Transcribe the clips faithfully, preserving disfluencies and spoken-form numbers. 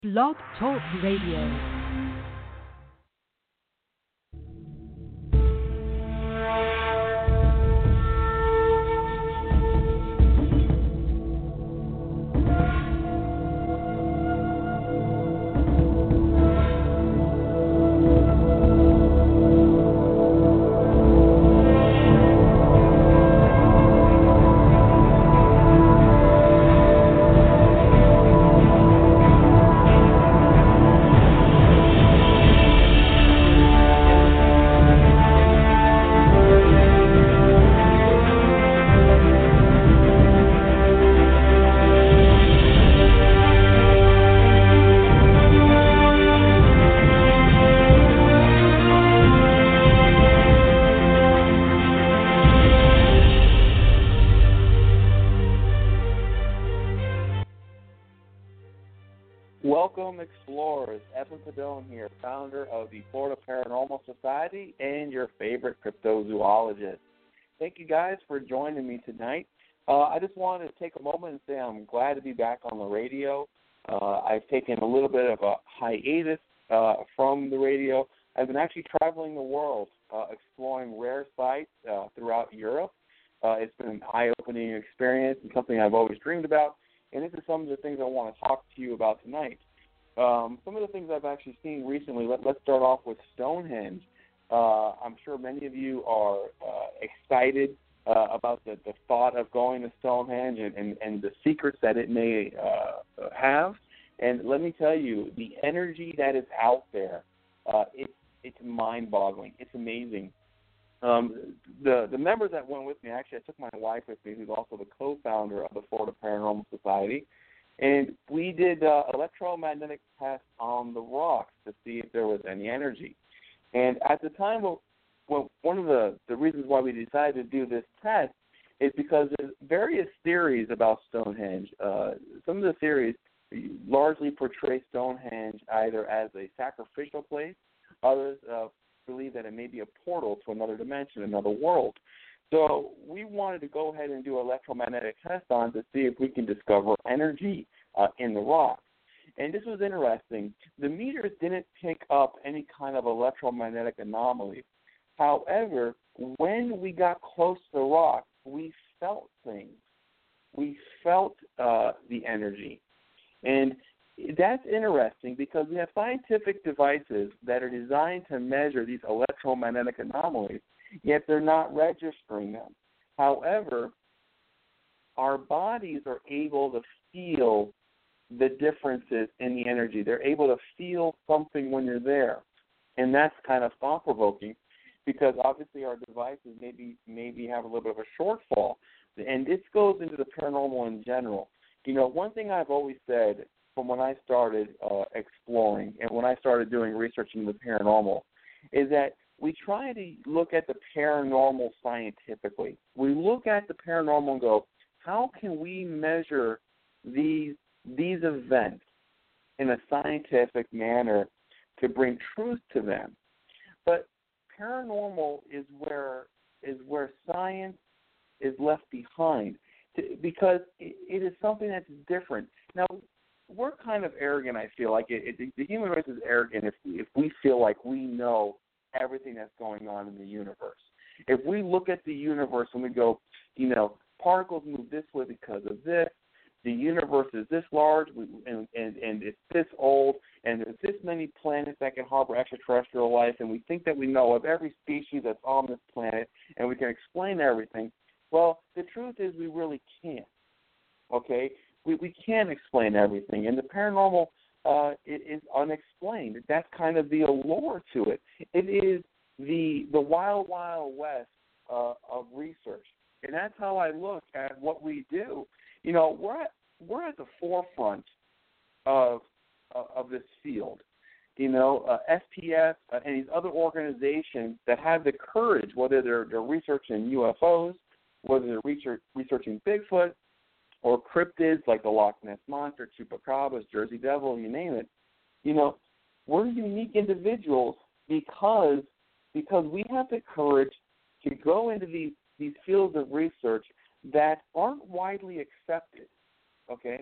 Blog Talk Radio. Welcome, explorers. Evan Padone here, founder of the Florida Paranormal Society and your favorite cryptozoologist. Thank you guys for joining me tonight. Uh, I just wanted to take a moment and say I'm glad to be back on the radio. Uh, I've taken a little bit of a hiatus uh, from the radio. I've been actually traveling the world, uh, exploring rare sites uh, throughout Europe. Uh, it's been an eye-opening experience and something I've always dreamed about. And this is some of the things I want to talk to you about tonight. Um, some of the things I've actually seen recently, let, let's start off with Stonehenge. Uh, I'm sure many of you are uh, excited uh, about the, the thought of going to Stonehenge and, and, and the secrets that it may uh, have. And let me tell you, the energy that is out there, uh, it, it's mind-boggling. It's amazing. Um, the the members that went with me, actually, I took my wife with me, who's also the co-founder of the Florida Paranormal Society, and we did uh, electromagnetic tests on the rocks to see if there was any energy. And at the time, well, well, one of the, the reasons why we decided to do this test is because there's various theories about Stonehenge. Uh, some of the theories largely portray Stonehenge either as a sacrificial place, others uh, believe that it may be a portal to another dimension, another world. So we wanted to go ahead and do an electromagnetic test on to see if we can discover energy uh, in the rock. And this was interesting. The meters didn't pick up any kind of electromagnetic anomalies. However, when we got close to the rock, we felt things. We felt uh, the energy. And that's interesting because we have scientific devices that are designed to measure these electromagnetic anomalies, yet they're not registering them. However, our bodies are able to feel the differences in the energy. They're able to feel something when you're there, and that's kind of thought-provoking because obviously our devices maybe maybe have a little bit of a shortfall, and this goes into the paranormal in general. You know, one thing I've always said from when I started uh, exploring and when I started doing research into the paranormal is that we try to look at the paranormal scientifically. We look at the paranormal and go, how can we measure these these events in a scientific manner to bring truth to them? But paranormal is where is where science is left behind to, because it, it is something that's different. Now, we're kind of arrogant, I feel like. It, it, the human race is arrogant if, if we feel like we know everything that's going on in the universe. If we look at the universe and we go, you know, particles move this way because of this, the universe is this large we, and, and, and it's this old, and there's this many planets that can harbor extraterrestrial life, and we think that we know of every species that's on this planet, and we can explain everything. Well, the truth is we really can't, okay? We we can't explain everything, and the paranormal uh, it is unexplained. That's kind of the allure to it. It is the the wild, wild west uh, of research, and that's how I look at what we do. You know, we're at, we're at the forefront of uh, of this field. You know, uh, S P S uh, and these other organizations that have the courage, whether they're they're researching U F Os, whether they're research, researching Bigfoot, or cryptids like the Loch Ness Monster, Chupacabras, Jersey Devil, you name it. You know, we're unique individuals because because we have the courage to go into these, these fields of research that aren't widely accepted, okay?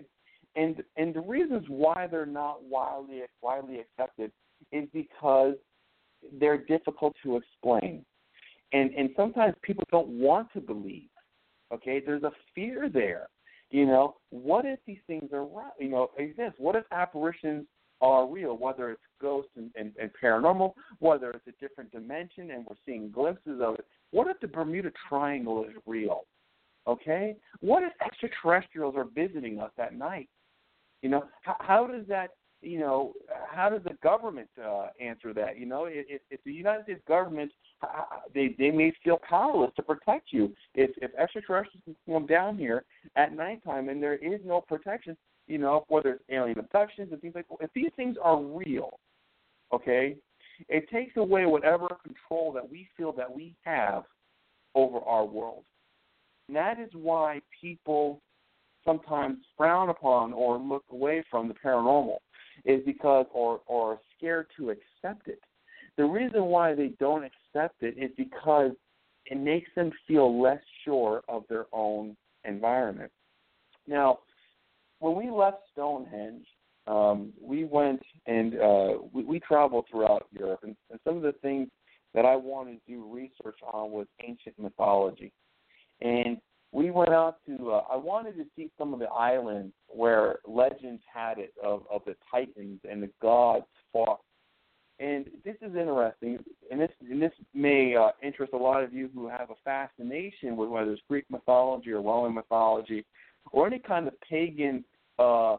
and and the reasons why they're not widely widely accepted is because they're difficult to explain, and and sometimes people don't want to believe. Okay, there's a fear there. You know, what if these things are right? You know, exist? What if apparitions are real? Whether it's ghosts and, and, and paranormal, whether it's a different dimension and we're seeing glimpses of it. What if the Bermuda Triangle is real? Okay, what if extraterrestrials are visiting us at night? You know, how, how does that? You know, how does the government uh, answer that? You know, if, if the United States government, uh, they they may feel powerless to protect you. If if extraterrestrials come down here at nighttime and there is no protection, you know, whether it's alien abductions and things like that, if these things are real, okay, it takes away whatever control that we feel that we have over our world. And that is why people sometimes frown upon or look away from the paranormal, is because or or are scared to accept it. The reason why they don't accept it is because it makes them feel less sure of their own environment. Now, when we left Stonehenge, um, we went and uh, we, we traveled throughout Europe, and, and some of the things that I wanted to do research on was ancient mythology. And we went out to, uh, I wanted to see some of the islands where legends had it of, of the Titans and the gods fought. And this is interesting, and this and this may uh, interest a lot of you who have a fascination with whether it's Greek mythology or Roman mythology or any kind of pagan uh, uh,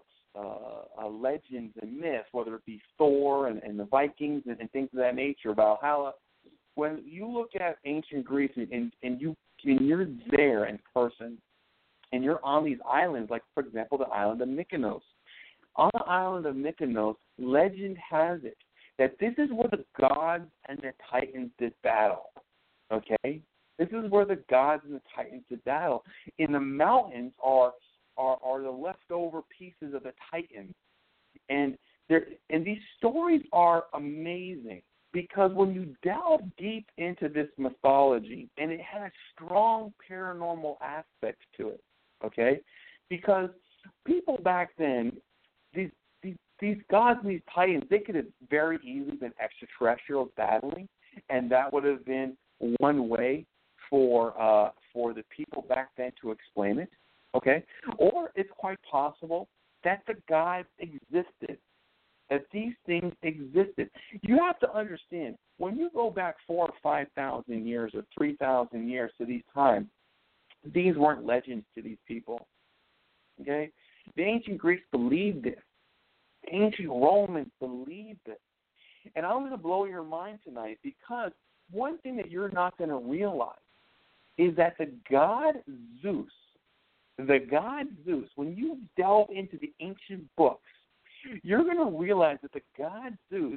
uh, legends and myths, whether it be Thor and, and the Vikings and, and things of that nature, Valhalla. When you look at ancient Greece and, and, and you and you're there in person, and you're on these islands, like, for example, the island of Mykonos. On the island of Mykonos, legend has it that this is where the gods and the Titans did battle, okay? This is where the gods and the Titans did battle. In the mountains are are, are the leftover pieces of the Titans. And there, and these stories are amazing. Because when you delve deep into this mythology, and it has strong paranormal aspects to it, okay? Because people back then, these these, these gods and these titans, they could have very easily been extraterrestrials battling, and that would have been one way for uh, for the people back then to explain it, okay? Or it's quite possible that the gods existed, that these things existed. You have to understand, when you go back four or five thousand years or three thousand years to these times, these weren't legends to these people. Okay, the ancient Greeks believed this. The ancient Romans believed this. And I'm going to blow your mind tonight, because one thing that you're not going to realize is that the god Zeus, the god Zeus, when you delve into the ancient books, you're going to realize that the god Zeus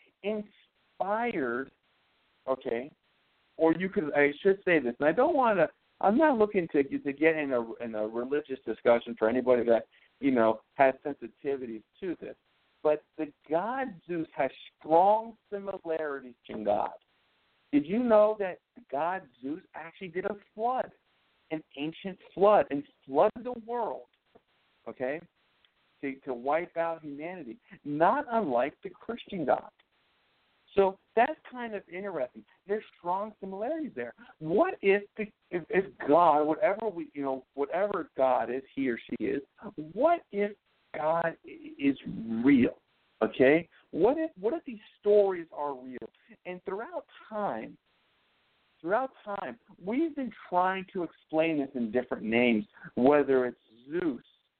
inspired, okay, or you could, I should say this, and I don't want to, I'm not looking to to get in a in a religious discussion for anybody that, you know, has sensitivities to this, but the god Zeus has strong similarities to God. Did you know that the god Zeus actually did a flood, an ancient flood, and flooded the world, okay? To, to wipe out humanity, not unlike the Christian God. So that's kind of interesting. There's strong similarities there. What if the, if, if God, whatever we, you know, whatever God is, he or she is, what if God is real? Okay, what if what if these stories are real? And throughout time, throughout time, we've been trying to explain this in different names, whether it's Zeus,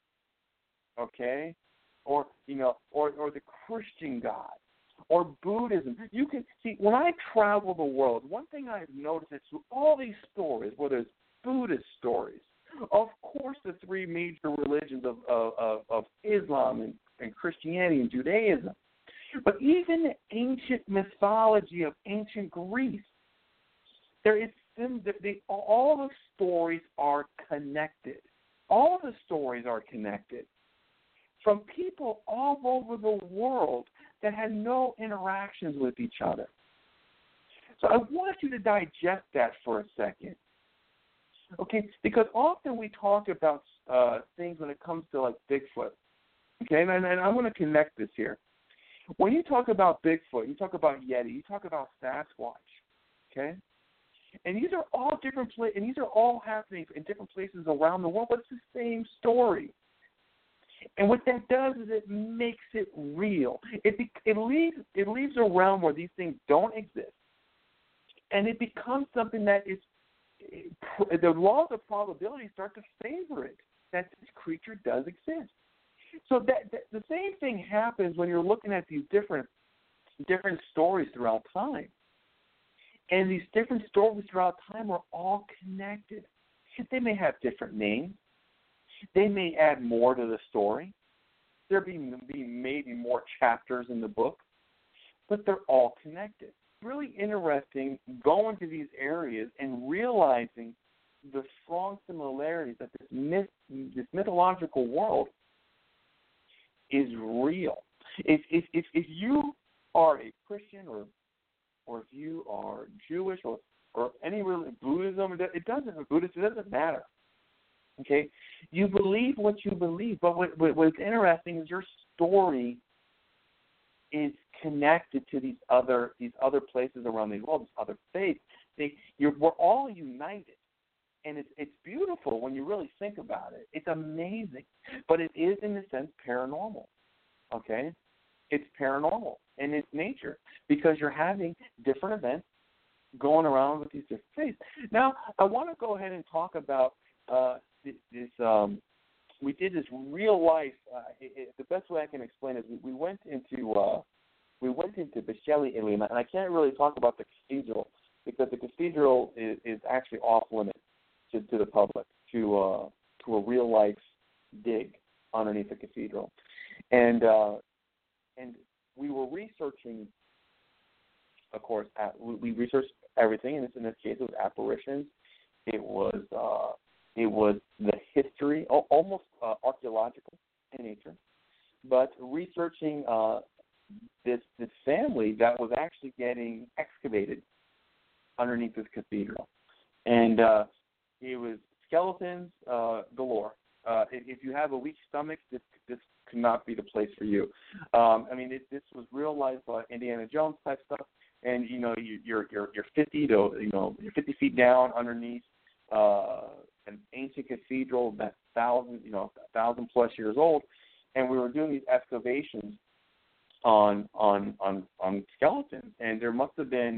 okay, or you know, or or the Christian God, or Buddhism. You can see, when I travel the world, one thing I've noticed is through all these stories, whether it's Buddhist stories, of course the three major religions of of, of Islam and, and Christianity and Judaism, but even the ancient mythology of ancient Greece, there is they, all the stories are connected. All the stories are connected from people all over the world that had no interactions with each other. So I want you to digest that for a second. Okay, because often we talk about uh, things when it comes to like Bigfoot, Okay, and, and I want to connect this here. When you talk about Bigfoot, you talk about Yeti, you talk about Sasquatch, okay? And these are all different places, and these are all happening in different places around the world, but it's the same story. And what that does is it makes it real. It it leaves it leaves a realm where these things don't exist, and it becomes something that is the laws of probability start to favor it that this creature does exist. So that, that the same thing happens when you're looking at these different different stories throughout time, and these different stories throughout time are all connected. They may have different names. They may add more to the story. There be, be maybe more chapters in the book, but they're all connected. Really interesting going to these areas and realizing the strong similarities that this myth, this mythological world is real. If if if, if you are a Christian or or if you are Jewish or or any religion, Buddhism, it doesn't Buddhist, it doesn't matter. Okay, you believe what you believe, but what, what, what's interesting is your story is connected to these other these other places around the world, these other faiths. They, you're, we're all united, and it's it's beautiful when you really think about it. It's amazing, but it is in a sense paranormal. Okay, it's paranormal in its nature because you're having different events going around with these different faiths. Now, I want to go ahead and talk about. Uh, This um, we did this real life. Uh, it, it, the best way I can explain it is we, we went into uh, we went into Bisceglie, Italy, and I can't really talk about the cathedral because the cathedral is, is actually off limits to, to the public to uh, to a real life dig underneath the cathedral, and uh, and we were researching. Of course, at, we, we researched everything, and in this case, it was apparitions. It was. Uh, It was the history, almost uh, archaeological in nature, but researching uh, this this family that was actually getting excavated underneath this cathedral, and uh, it was skeletons uh, galore. Uh, if, if you have a weak stomach, this this could not be the place for you. Um, I mean, it, this was real life uh, Indiana Jones type stuff, and you know you, you're you're you're fifty to you know you're fifty feet down underneath. Uh, an ancient cathedral that's thousand, you know, thousand plus years old, and we were doing these excavations on on on on skeletons, and there must have been,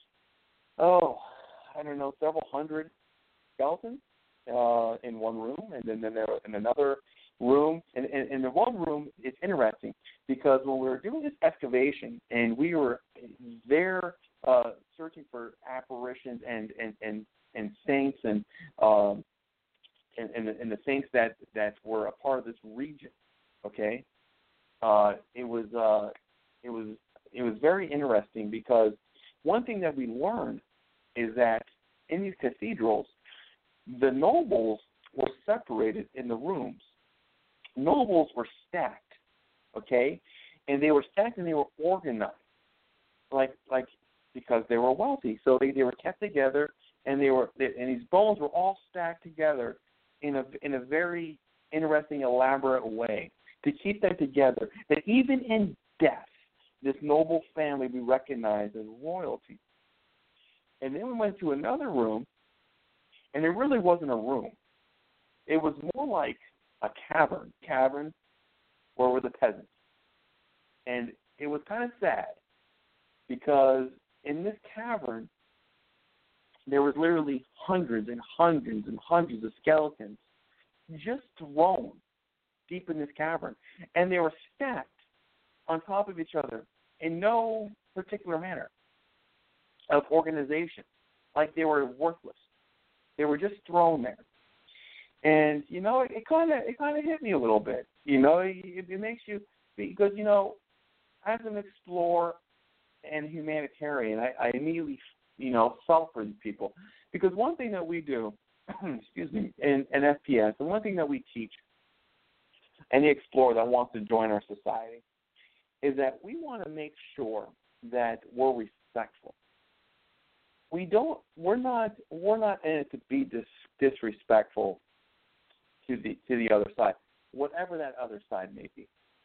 oh, I don't know, several hundred skeletons uh, in one room, and then, then there in another room, and in the one room, it's interesting because when we were doing this excavation, and we were there uh, searching for apparitions and and and and saints and um, and, and, the, and the saints that, that were a part of this region. Okay, uh, it was uh, it was it was very interesting because one thing that we learned is that in these cathedrals, the nobles were separated in the rooms. Nobles were stacked, okay, and they were stacked and they were organized, like like because they were wealthy, so they, they were kept together. And they were, they, and these bones were all stacked together in a in a very interesting, elaborate way to keep them together. That even in death, this noble family we recognized as royalty. And then we went to another room, and it really wasn't a room. It was more like a cavern, cavern, where were the peasants. And it was kind of sad because in this cavern, there was literally hundreds and hundreds and hundreds of skeletons just thrown deep in this cavern. And they were stacked on top of each other in no particular manner of organization. Like they were worthless. They were just thrown there. And, you know, it kind of it kind of hit me a little bit. You know, it, it makes you, because, you know, as an explorer and humanitarian, I, I immediately you know, felt for these people. Because one thing that we do, excuse me, in, in F P S, and one thing that we teach any explorer that wants to join our society is that we want to make sure that we're respectful. We don't, we're not, we're not in it to be dis, disrespectful to the to the other side, whatever that other side may be.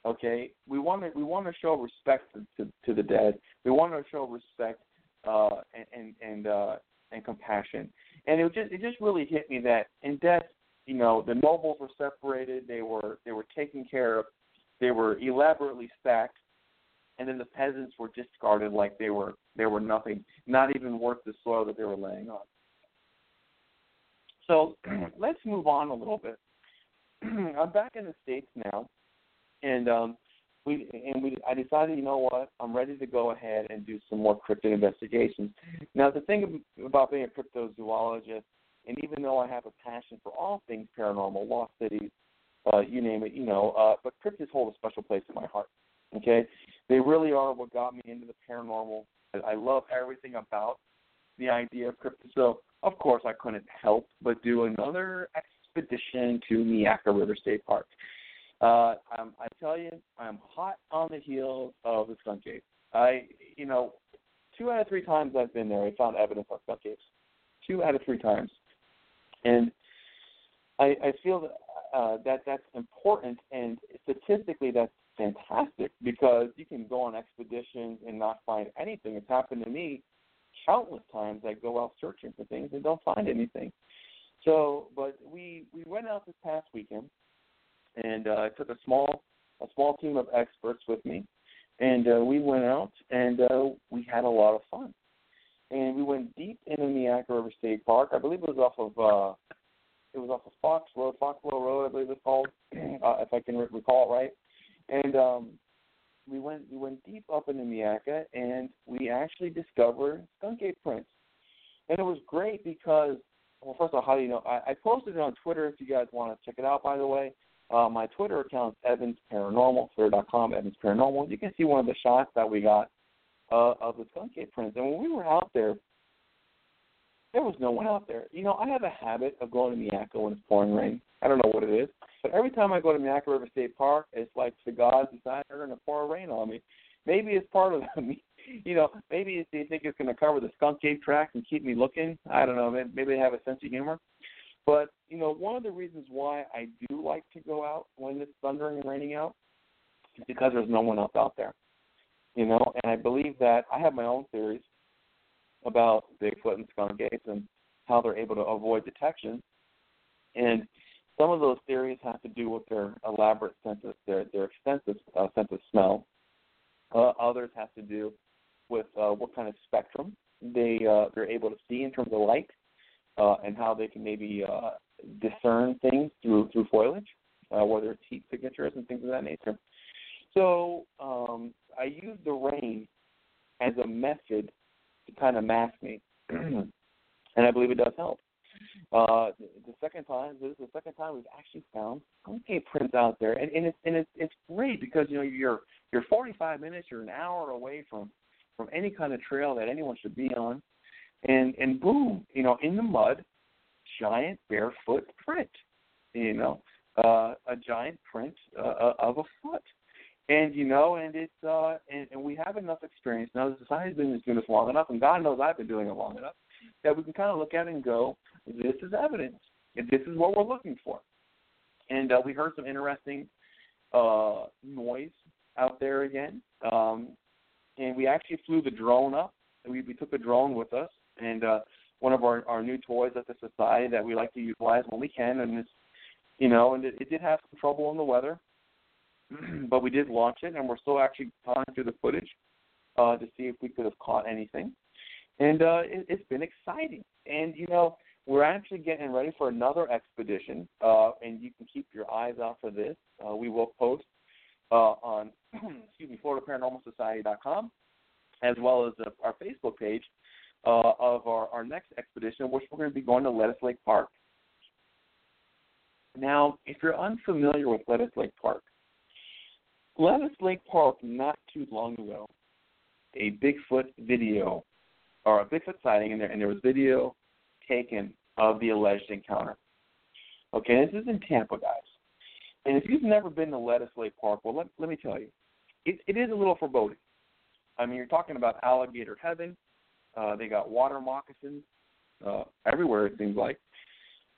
Okay, we want to we want to show respect to, to, to the dead. We want to show respect uh, and and and, uh, and compassion. And it just it just really hit me that in death, you know, the nobles were separated. They were they were taken care of. They were elaborately stacked, and then the peasants were discarded like they were they were nothing, not even worth the soil that they were laying on. So let's move on a little bit. I'm back in the States now, and um, we and we I decided, you know what, I'm ready to go ahead and do some more cryptid investigations. Now, the thing about being a cryptozoologist, and even though I have a passion for all things paranormal, lost cities, uh, you name it, you know, uh, but cryptids hold a special place in my heart. Okay, they really are what got me into the paranormal. I, I love everything about the idea of cryptids. So, of course, I couldn't help but do another expedition to Miaka River State Park. Uh, I'm, I tell you, I'm hot on the heels of the skunk ape. I, you know, two out of three times I've been there, I found evidence of skunk apes. Two out of three times, and I, I feel that, uh, that that's important, and statistically that's fantastic because you can go on expeditions and not find anything. It's happened to me countless times. I go out searching for things and don't find anything. So, but we we went out this past weekend, and uh, I took a small a small team of experts with me, and uh, we went out and uh, we had a lot of fun. And we went deep into Miaka River State Park. I believe it was off of uh, it was off of Fox Road, Foxwell Road, I believe it's called, uh, if I can recall it right. And um, we went we went deep up into Miaka, and we actually discovered skunk ape prints. And it was great because, well, first of all, how do you know? I, I posted it on Twitter if you guys want to check it out, by the way. Uh, my Twitter account is Evans Paranormal, twitter dot com, Evans Paranormal. You can see one of the shots that we got uh, of the skunk ape prints. And when we were out there, there was no one out there. You know, I have a habit of going to Miaka when it's pouring rain. I don't know what it is. But every time I go to Miaka River State Park, it's like the gods decide they're going to pour rain on me. Maybe it's part of me. You know, maybe they think it's going to cover the skunk ape tracks and keep me looking. I don't know. Maybe they have a sense of humor. But, you know, one of the reasons why I do like to go out when it's thundering and raining out is because there's no one else out there. You know, and I believe that I have my own theories about Bigfoot and skunk apes and how they're able to avoid detection. And some of those theories have to do with their elaborate sense of, their, their extensive uh, sense of smell. Uh, others have to do with uh, what kind of spectrum they, uh, they're able to see in terms of light uh, and how they can maybe uh, discern things through, through foliage, uh, whether it's heat signatures and things of that nature. So um, I use the rain as a method to kind of mask me, and I believe it does help. Uh, the, the second time, this is the second time we've actually found skunk ape prints out there, and, and it's and it's it's great because you know you're you're forty-five minutes, you're an hour away from, from any kind of trail that anyone should be on, and and boom, you know, in the mud, giant barefoot print, you know, uh, a giant print uh, of a foot. And, you know, and it's uh, and, and we have enough experience now. The society's been doing this long enough, and God knows I've been doing it long enough, that we can kind of look at it and go, this is evidence. And this is what we're looking for. And uh, we heard some interesting uh, noise out there again. Um, and we actually flew the drone up. We, we took the drone with us. And uh, one of our, our new toys at the society that we like to utilize when we can. And, it's, you know, and it, it did have some trouble in the weather. But we did launch it, and we're still actually calling through the footage uh, to see if we could have caught anything. And uh, it, it's been exciting. And, you know, we're actually getting ready for another expedition, uh, and you can keep your eyes out for this. Uh, we will post uh, on, excuse me, Florida Paranormal Society dot com, as well as uh, our Facebook page uh, of our, our next expedition, which we're going to be going to Lettuce Lake Park. Now, if you're unfamiliar with Lettuce Lake Park, Lettuce Lake Park, not too long ago, a Bigfoot video, or a Bigfoot sighting in there, and there was video taken of the alleged encounter. Okay, this is in Tampa, guys. And if you've never been to Lettuce Lake Park, well, let, let me tell you, it, it is a little foreboding. I mean, you're talking about alligator heaven. Uh, they got water moccasins uh, everywhere, it seems like.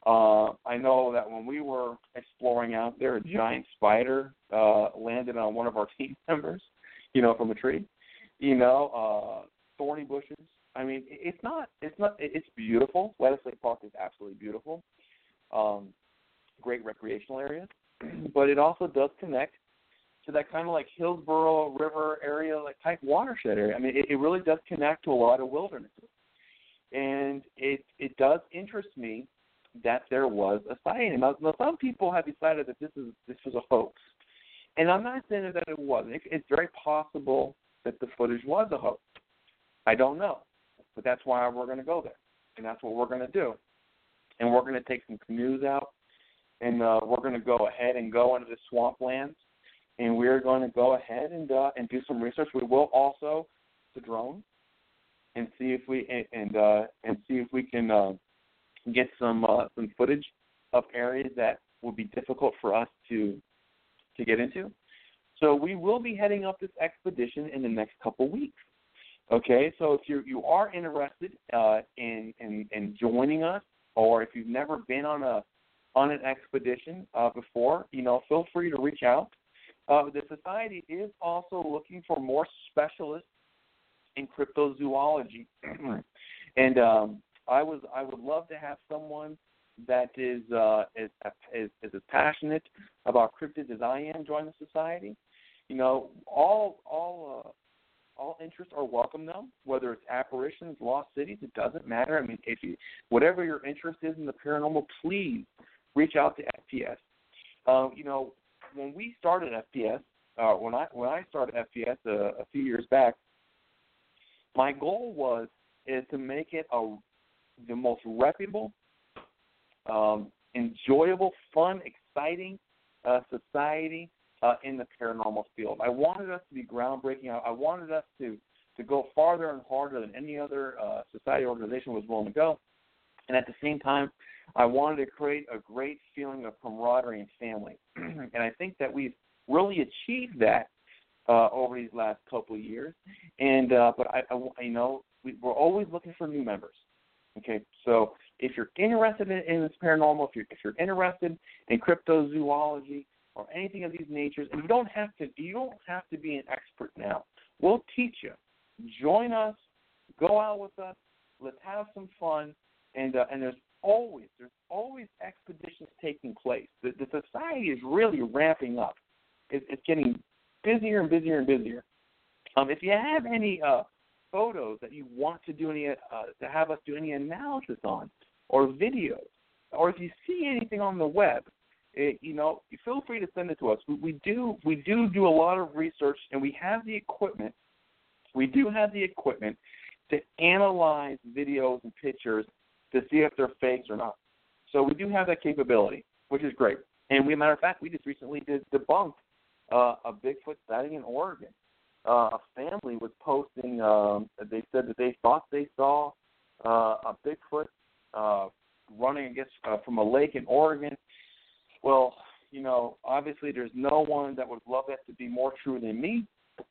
Uh, I know that when we were exploring out there, a giant spider uh, landed on one of our team members, you know, from a tree. You know, uh, thorny bushes. I mean, it's not, it's not, it's beautiful. Weather Lake Park is absolutely beautiful. Um, great recreational area, but it also does connect to that kind of like Hillsborough River area, like type watershed area. I mean, it, it really does connect to a lot of wilderness. And it it does interest me that there was a sighting. Now, now, some people have decided that this is this was a hoax, and I'm not saying that it wasn't. It, it's very possible that the footage was a hoax. I don't know, but that's why we're going to go there, and that's what we're going to do. And we're going to take some canoes out, and uh, we're going to go ahead and go into the swamplands, and we're going to go ahead and uh, and do some research. We will also the drone and see if we and and, uh, and see if we can uh, get some uh, some footage of areas that will be difficult for us to to get into. So we will be heading up this expedition in the next couple weeks. Okay, so if you you are interested uh, in, in in joining us, or if you've never been on a on an expedition uh, before, you know, feel free to reach out. Uh, the society is also looking for more specialists in cryptozoology, and um, I was I would love to have someone that is uh, is, is is as passionate about cryptids as I am join the society. You know, all all uh, all interests are welcome now. Whether it's apparitions, lost cities, it doesn't matter. I mean, if you whatever your interest is in the paranormal, please reach out to F P S. Uh, you know, when we started F P S, uh, when I when I started F P S a, a few years back, my goal was is to make it a the most reputable, um, enjoyable, fun, exciting uh, society uh, in the paranormal field. I wanted us to be groundbreaking. I, I wanted us to, to go farther and harder than any other uh, society or organization was willing to go. And at the same time, I wanted to create a great feeling of camaraderie and family. And I think that we've really achieved that uh, over these last couple of years. And uh, but I, I, you know, we, we're always looking for new members. Okay, so if you're interested in, in this paranormal, if you're if you're interested in cryptozoology or anything of these natures, and you don't have to you don't have to be an expert now. We'll teach you. Join us, go out with us, let's have some fun, and uh, and there's always there's always expeditions taking place. The, the society is really ramping up. It, it's getting busier and busier and busier. Um, if you have any uh, photos that you want to do any uh, to have us do any analysis on, or videos, or if you see anything on the web, it, you know, feel free to send it to us. We, we do we do do a lot of research, and we have the equipment. We do have the equipment to analyze videos and pictures to see if they're fakes or not. So we do have that capability, which is great. And we, matter of fact, we just recently did debunk uh, a Bigfoot sighting in Oregon. Uh, a family was posting, um, they said that they thought they saw uh, a Bigfoot uh, running, I guess, uh, from a lake in Oregon. Well, you know, obviously there's no one that would love that to be more true than me.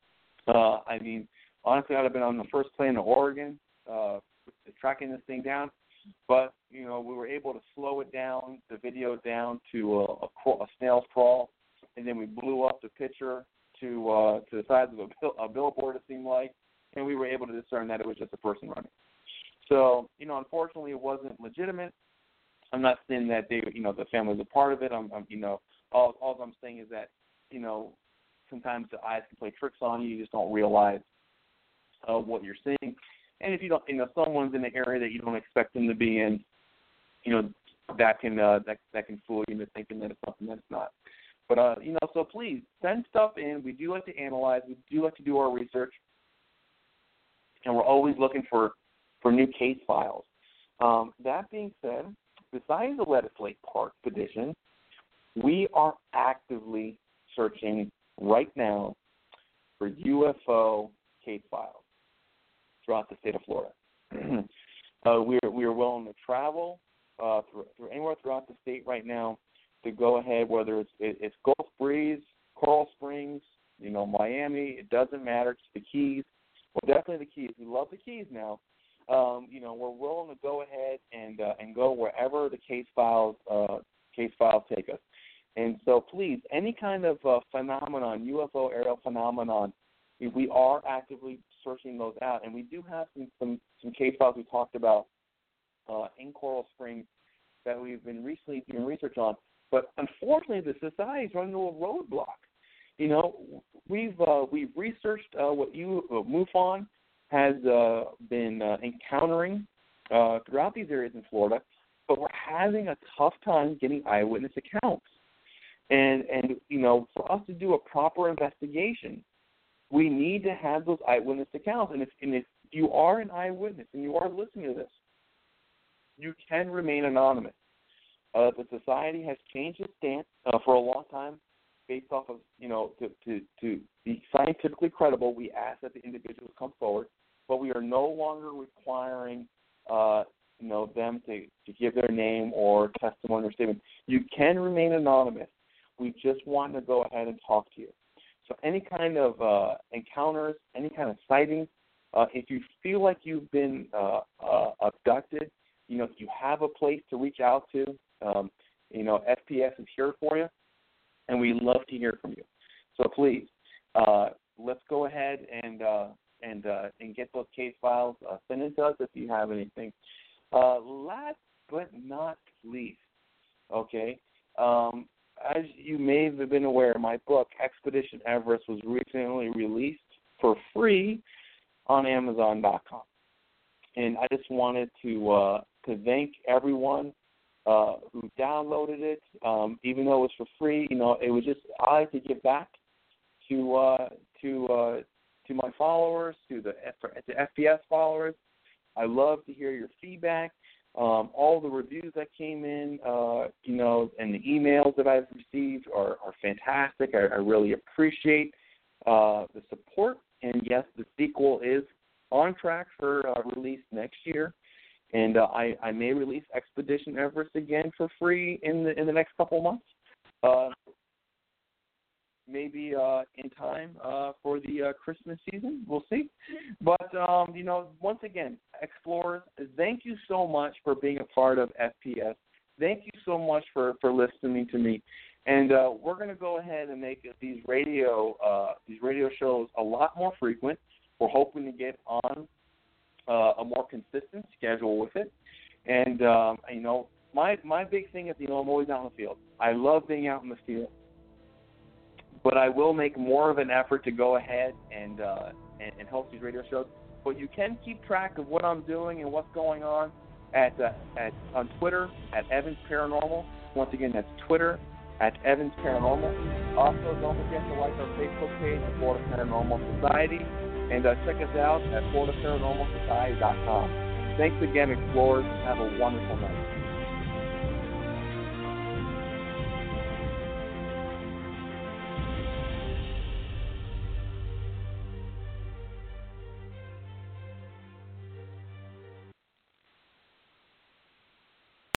Uh, I mean, honestly, I'd have been on the first plane to Oregon uh, tracking this thing down. But, you know, we were able to slow it down, the video down to a, a, a snail's crawl, and then we blew up the picture to uh, to the size of a, bill, a billboard, it seemed like, and we were able to discern that it was just a person running. So, you know, unfortunately, it wasn't legitimate. I'm not saying that they, you know, the family was a part of it. I'm, I'm you know, all, all I'm saying is that, you know, sometimes the eyes can play tricks on you. You just don't realize uh, what you're seeing. And if you don't, you know, someone's in the area that you don't expect them to be in, you know, that can uh, that that can fool you into thinking that it's something that it's not. But uh, you know, so please send stuff in. We do like to analyze. We do like to do our research, and we're always looking for, for new case files. Um, that being said, besides the Weather Lake Park expedition, we are actively searching right now for U F O case files throughout the state of Florida. uh, we are we are willing to travel uh, through, through anywhere throughout the state right now to go ahead, whether it's it, it's Gulf Breeze, Coral Springs, you know, Miami. It doesn't matter. It's the Keys. Well, definitely the Keys. We love the Keys now. um, you know, we're willing to go ahead and uh, and go wherever the case files uh, case files take us. And so, please, any kind of uh, phenomenon, U F O aerial phenomenon, we are actively searching those out, and we do have some some, some case files we talked about uh, in Coral Springs that we've been recently doing research on. But unfortunately, the society's run into a roadblock. You know, we've uh, we've researched uh, what you uh, MUFON has uh, been uh, encountering uh, throughout these areas in Florida, but we're having a tough time getting eyewitness accounts. And and you know, for us to do a proper investigation, we need to have those eyewitness accounts. And if and if you are an eyewitness and you are listening to this, you can remain anonymous. Uh, the society has changed its stance uh, for a long time, based off of, you know, to, to, to be scientifically credible, we ask that the individuals come forward, but we are no longer requiring, uh, you know, them to, to give their name or testimony or statement. You can remain anonymous. We just want to go ahead and talk to you. So any kind of uh, encounters, any kind of sightings, uh, if you feel like you've been uh, uh, abducted, you know, if you have a place to reach out to, um, you know, F P S is here for you, and we love to hear from you. So please, uh, let's go ahead and uh, and uh, and get those case files. Uh, send it to us if you have anything. Uh, last but not least, okay, um, as you may have been aware, my book, Expedition Everest, was recently released for free on Amazon dot com. And I just wanted to uh, to thank everyone uh, who downloaded it. Um, even though it was for free, you know, it was just I like to give back to uh, to uh, to my followers, to the to F P S followers. I love to hear your feedback. Um, all the reviews that came in, uh, you know, and the emails that I've received are, are fantastic. I, I really appreciate uh, the support. And yes, the sequel is on track for uh, release next year. And uh, I, I may release Expedition Everest again for free in the in the next couple months. Uh, maybe uh, in time uh, for the uh, Christmas season. We'll see. But, um, you know, once again, Explorers, thank you so much for being a part of F P S. Thank you so much for, for listening to me. And uh, we're going to go ahead and make these radio uh, these radio shows a lot more frequent. We're hoping to get on uh, a more consistent schedule with it. And, um, you know, my my big thing is, you know, I'm always out in the field. I love being out in the field. But I will make more of an effort to go ahead and, uh, and, and host these radio shows. But you can keep track of what I'm doing and what's going on at uh, at on Twitter at Evans Paranormal. Once again, that's Twitter at Evans Paranormal. Also, don't forget to like our Facebook page, the Florida Paranormal Society, and uh, check us out at Florida Paranormal Society dot com. Thanks again, explorers, and have a wonderful night.